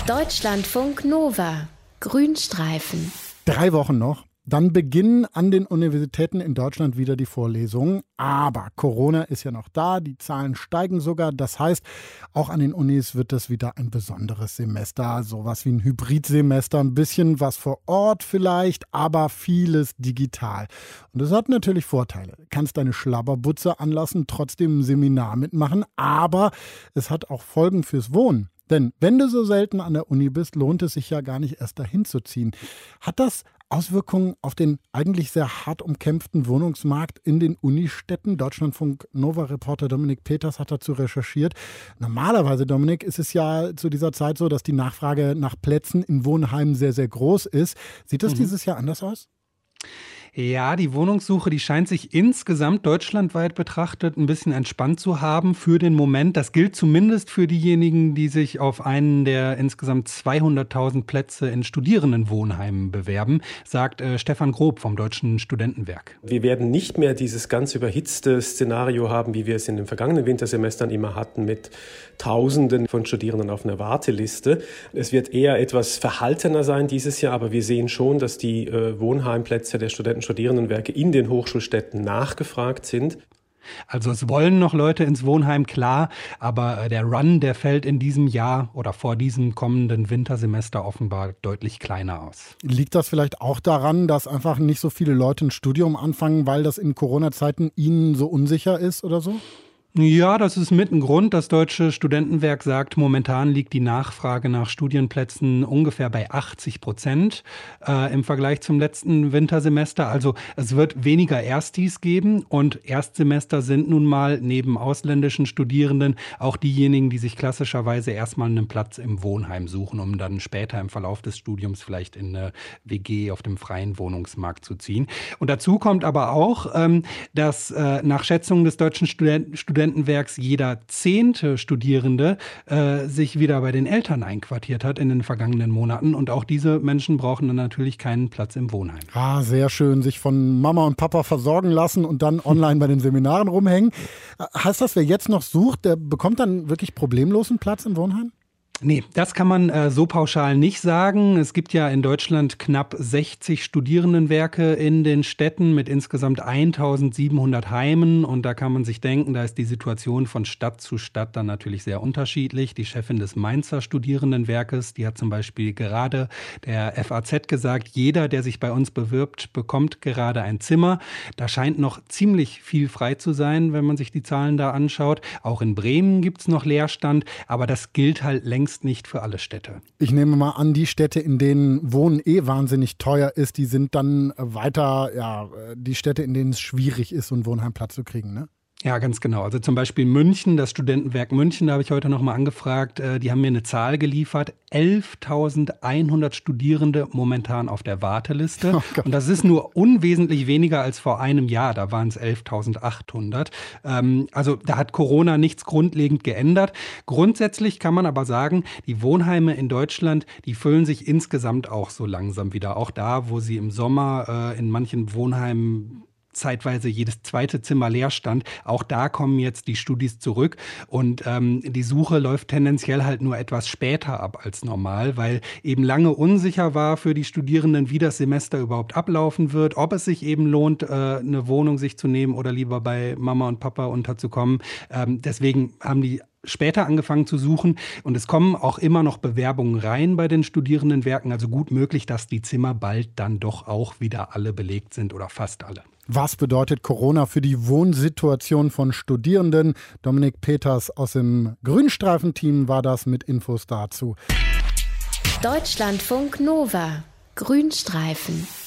Deutschlandfunk Nova. Grünstreifen. 3 Wochen noch. Dann beginnen an den Universitäten in Deutschland wieder die Vorlesungen. Aber Corona ist ja noch da, die Zahlen steigen sogar. Das heißt, auch an den Unis wird das wieder ein besonderes Semester. Sowas wie ein Hybridsemester, ein bisschen was vor Ort vielleicht, aber vieles digital. Und das hat natürlich Vorteile. Du kannst deine Schlabberbutze anlassen, trotzdem ein Seminar mitmachen. Aber es hat auch Folgen fürs Wohnen. Denn wenn du so selten an der Uni bist, lohnt es sich ja gar nicht erst dahin zu ziehen. Hat das Auswirkungen auf den eigentlich sehr hart umkämpften Wohnungsmarkt in den Unistädten? Deutschlandfunk Nova-Reporter Dominik Peters hat dazu recherchiert. Normalerweise, Dominik, ist es ja zu dieser Zeit so, dass die Nachfrage nach Plätzen in Wohnheimen sehr, sehr groß ist. Sieht das dieses Jahr anders aus? Ja, die Wohnungssuche, die scheint sich insgesamt deutschlandweit betrachtet ein bisschen entspannt zu haben für den Moment. Das gilt zumindest für diejenigen, die sich auf einen der insgesamt 200.000 Plätze in Studierendenwohnheimen bewerben, sagt Stefan Grob vom Deutschen Studentenwerk. Wir werden nicht mehr dieses ganz überhitzte Szenario haben, wie wir es in den vergangenen Wintersemestern immer hatten, mit Tausenden von Studierenden auf einer Warteliste. Es wird eher etwas verhaltener sein dieses Jahr, aber wir sehen schon, dass die Wohnheimplätze der Studierendenwerke in den Hochschulstädten nachgefragt sind. Also es wollen noch Leute ins Wohnheim, klar, aber der Run, der fällt in diesem Jahr oder vor diesem kommenden Wintersemester offenbar deutlich kleiner aus. Liegt das vielleicht auch daran, dass einfach nicht so viele Leute ein Studium anfangen, weil das in Corona-Zeiten ihnen so unsicher ist oder so? Ja, das ist mit ein Grund. Das Deutsche Studentenwerk sagt, momentan liegt die Nachfrage nach Studienplätzen ungefähr bei 80% im Vergleich zum letzten Wintersemester. Also es wird weniger Erstis geben und Erstsemester sind nun mal neben ausländischen Studierenden auch diejenigen, die sich klassischerweise erstmal einen Platz im Wohnheim suchen, um dann später im Verlauf des Studiums vielleicht in eine WG auf dem freien Wohnungsmarkt zu ziehen. Und dazu kommt aber auch, dass nach Schätzungen des Deutschen Studentenwerks jeder 10. Studierende sich wieder bei den Eltern einquartiert hat in den vergangenen Monaten. Und auch diese Menschen brauchen dann natürlich keinen Platz im Wohnheim. Ah, sehr schön. Sich von Mama und Papa versorgen lassen und dann online bei den Seminaren rumhängen. Heißt das, wer jetzt noch sucht, der bekommt dann wirklich problemlos einen Platz im Wohnheim? Nee, das kann man so pauschal nicht sagen. Es gibt ja in Deutschland knapp 60 Studierendenwerke in den Städten mit insgesamt 1700 Heimen. Und da kann man sich denken, da ist die Situation von Stadt zu Stadt dann natürlich sehr unterschiedlich. Die Chefin des Mainzer Studierendenwerkes, die hat zum Beispiel gerade der FAZ gesagt, jeder, der sich bei uns bewirbt, bekommt gerade ein Zimmer. Da scheint noch ziemlich viel frei zu sein, wenn man sich die Zahlen da anschaut. Auch in Bremen gibt es noch Leerstand, aber das gilt halt längst nicht für alle Städte. Ich nehme mal an, die Städte, in denen Wohnen wahnsinnig teuer ist, die sind dann weiter, die Städte, in denen es schwierig ist, so einen Wohnheimplatz zu kriegen, ne? Ja, ganz genau. Also zum Beispiel München, das Studentenwerk München, da habe ich heute noch mal angefragt, die haben mir eine Zahl geliefert, 11.100 Studierende momentan auf der Warteliste. Oh, und das ist nur unwesentlich weniger als vor einem Jahr, da waren es 11.800. Also da hat Corona nichts grundlegend geändert. Grundsätzlich kann man aber sagen, die Wohnheime in Deutschland, die füllen sich insgesamt auch so langsam wieder. Auch da, wo sie im Sommer in manchen Wohnheimen zeitweise jedes zweite Zimmer leer stand. Auch da kommen jetzt die Studis zurück und die Suche läuft tendenziell halt nur etwas später ab als normal, weil eben lange unsicher war für die Studierenden, wie das Semester überhaupt ablaufen wird, ob es sich eben lohnt, eine Wohnung sich zu nehmen oder lieber bei Mama und Papa unterzukommen. Deswegen haben die später angefangen zu suchen und es kommen auch immer noch Bewerbungen rein bei den Studierendenwerken. Also gut möglich, dass die Zimmer bald dann doch auch wieder alle belegt sind oder fast alle. Was bedeutet Corona für die Wohnsituation von Studierenden? Dominik Peters aus dem Grünstreifen-Team war das mit Infos dazu. Deutschlandfunk Nova. Grünstreifen.